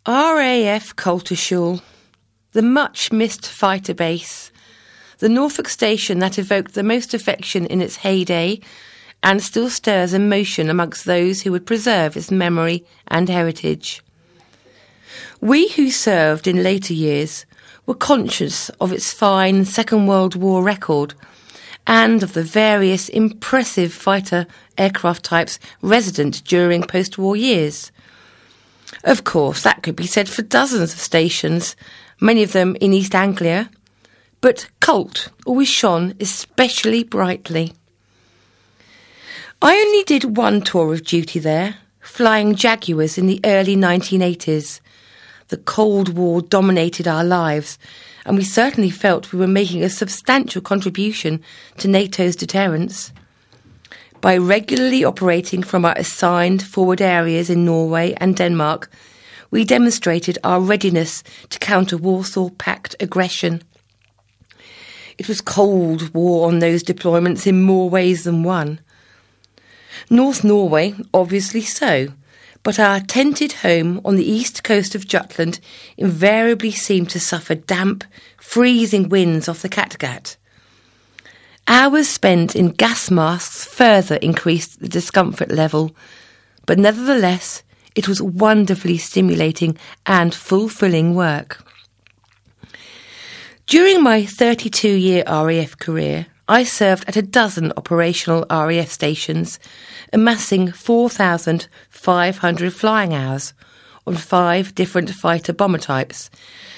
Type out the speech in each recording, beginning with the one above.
RAF Coltishall, the much-missed fighter base, the Norfolk station that evoked the most affection in its heyday and still stirs emotion amongst those who would preserve its memory and heritage. We who served in later years were conscious of its fine Second World War record and of the various impressive fighter aircraft types resident during post-war years. Of course, that could be said for dozens of stations, many of them in East Anglia, but Colt always shone especially brightly. I only did one tour of duty there, flying Jaguars in the early 1980s. The Cold War dominated our lives, and we certainly felt we were making a substantial contribution to NATO's deterrence. By regularly operating from our assigned forward areas in Norway and Denmark, we demonstrated our readiness to counter Warsaw Pact aggression. It was Cold War on those deployments in more ways than one. North Norway, obviously so, but our tented home on the east coast of Jutland invariably seemed to suffer damp, freezing winds off the Kattegat. Hours spent in gas masks further increased the discomfort level, but nevertheless it was wonderfully stimulating and fulfilling work. During my 32-year RAF career, I served at a dozen operational RAF stations, amassing 4,500 flying hours on 5 different fighter bomber types.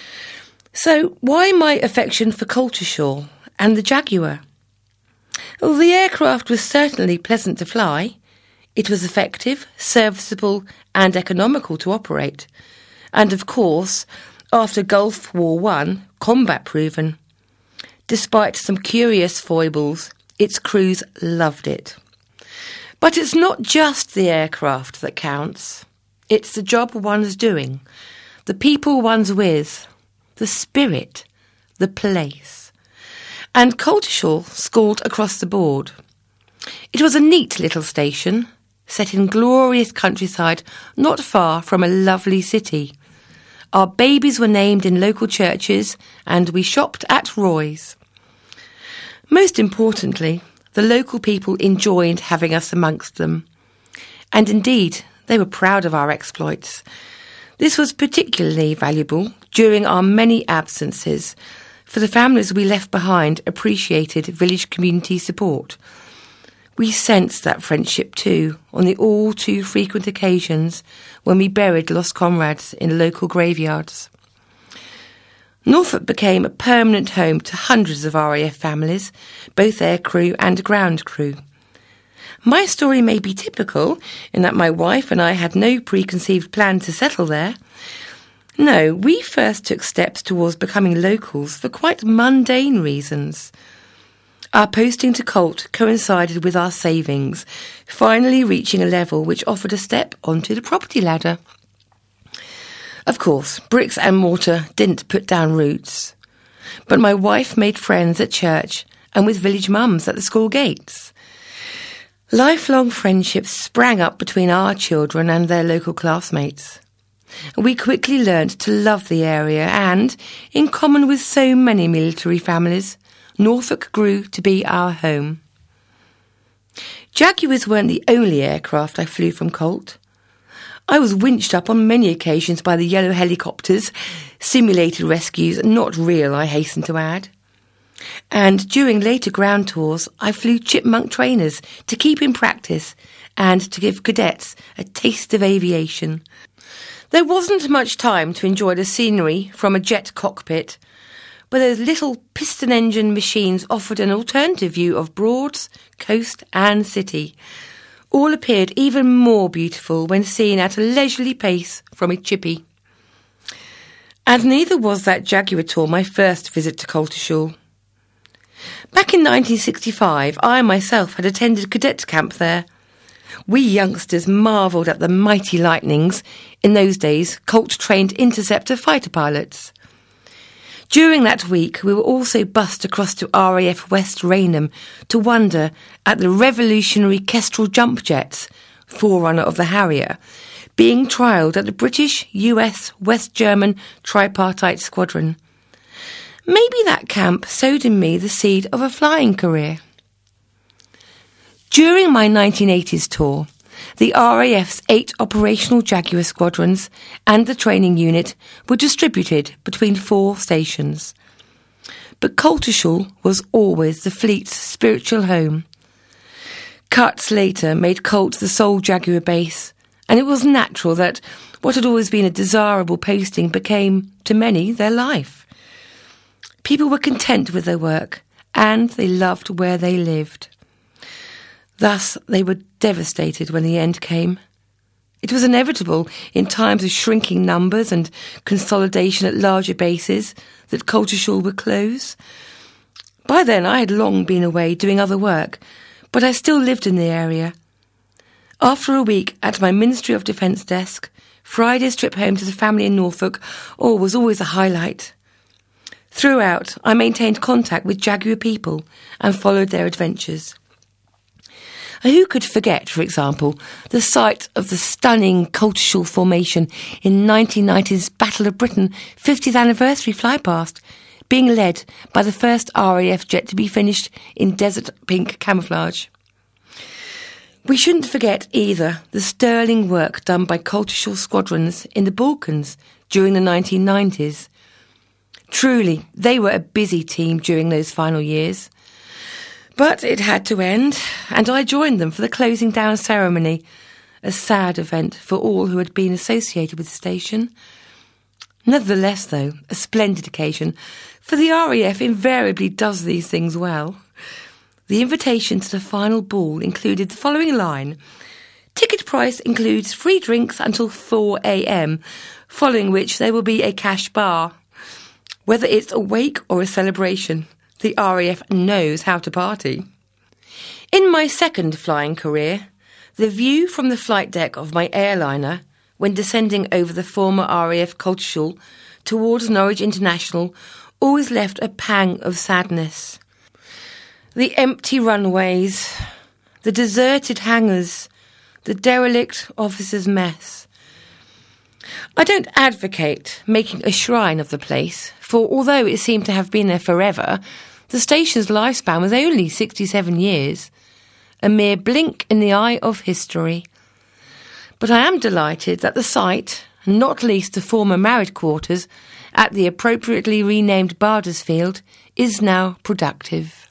So why my affection for Coltishall and the Jaguar? Well, the aircraft was certainly pleasant to fly. It was effective, serviceable and economical to operate. And of course, after Gulf War I, combat-proven. Despite some curious foibles, its crews loved it. But it's not just the aircraft that counts. It's the job one's doing, the people one's with, the spirit, the place. And Coltishall scored across the board. It was a neat little station, set in glorious countryside not far from a lovely city. Our babies were named in local churches and we shopped at Roy's. Most importantly, the local people enjoyed having us amongst them. And indeed, they were proud of our exploits. This was particularly valuable during our many absences, for the families we left behind appreciated village community support. We sensed that friendship too on the all too frequent occasions when we buried lost comrades in local graveyards. Norfolk became a permanent home to hundreds of RAF families, both air crew and ground crew. My story may be typical in that my wife and I had no preconceived plan to settle there. No, we first took steps towards becoming locals for quite mundane reasons. Our posting to Colt coincided with our savings, finally reaching a level which offered a step onto the property ladder. Of course, bricks and mortar didn't put down roots, but my wife made friends at church and with village mums at the school gates. Lifelong friendships sprang up between our children and their local classmates. We quickly learnt to love the area and, in common with so many military families, Norfolk grew to be our home. Jaguars weren't the only aircraft I flew from Colt. I was winched up on many occasions by the yellow helicopters, simulated rescues, not real, I hasten to add. And during later ground tours, I flew chipmunk trainers to keep in practice and to give cadets a taste of aviation. There wasn't much time to enjoy the scenery from a jet cockpit, but those little piston-engine machines offered an alternative view of Broads, coast and city. All appeared even more beautiful when seen at a leisurely pace from a chippy. And neither was that Jaguar tour my first visit to Coltishall. Back in 1965, I myself had attended cadet camp there. We youngsters marvelled at the mighty lightnings, in those days Colt-trained interceptor fighter pilots. During that week, we were also bussed across to RAF West Raynham to wonder at the revolutionary Kestrel jump jets, forerunner of the Harrier, being trialled at the British, US, West German tripartite squadron. Maybe that camp sowed in me the seed of a flying career. During my 1980s tour, the RAF's 8 operational Jaguar squadrons and the training unit were distributed between 4 stations. But Coltishall was always the fleet's spiritual home. Cuts later made Colt the sole Jaguar base, and it was natural that what had always been a desirable posting became, to many, their life. People were content with their work, and they loved where they lived. Thus, they were devastated when the end came. It was inevitable in times of shrinking numbers and consolidation at larger bases that Coltishall would close. By then I had long been away doing other work, but I still lived in the area. After a week at my Ministry of Defence desk, Friday's trip home to the family in Norfolk was always a highlight. Throughout, I maintained contact with Jaguar people and followed their adventures. Who could forget, for example, the sight of the stunning Coltishall formation in 1990's Battle of Britain 50th anniversary flypast, being led by the first RAF jet to be finished in desert pink camouflage. We shouldn't forget either the sterling work done by Coltishall squadrons in the Balkans during the 1990s. Truly, they were a busy team during those final years. But it had to end, and I joined them for the closing down ceremony, a sad event for all who had been associated with the station. Nevertheless, though, a splendid occasion, for the RAF invariably does these things well. The invitation to the final ball included the following line: "Ticket price includes free drinks until 4 a.m, following which there will be a cash bar. Whether it's a wake or a celebration, the RAF knows how to party." In my second flying career, the view from the flight deck of my airliner when descending over the former RAF Coltishall towards Norwich International always left a pang of sadness. The empty runways, the deserted hangars, the derelict officers' mess. I don't advocate making a shrine of the place, for although it seemed to have been there forever, the station's lifespan was only 67 years, a mere blink in the eye of history. But I am delighted that the site, not least the former married quarters, at the appropriately renamed Bardesfield, is now productive.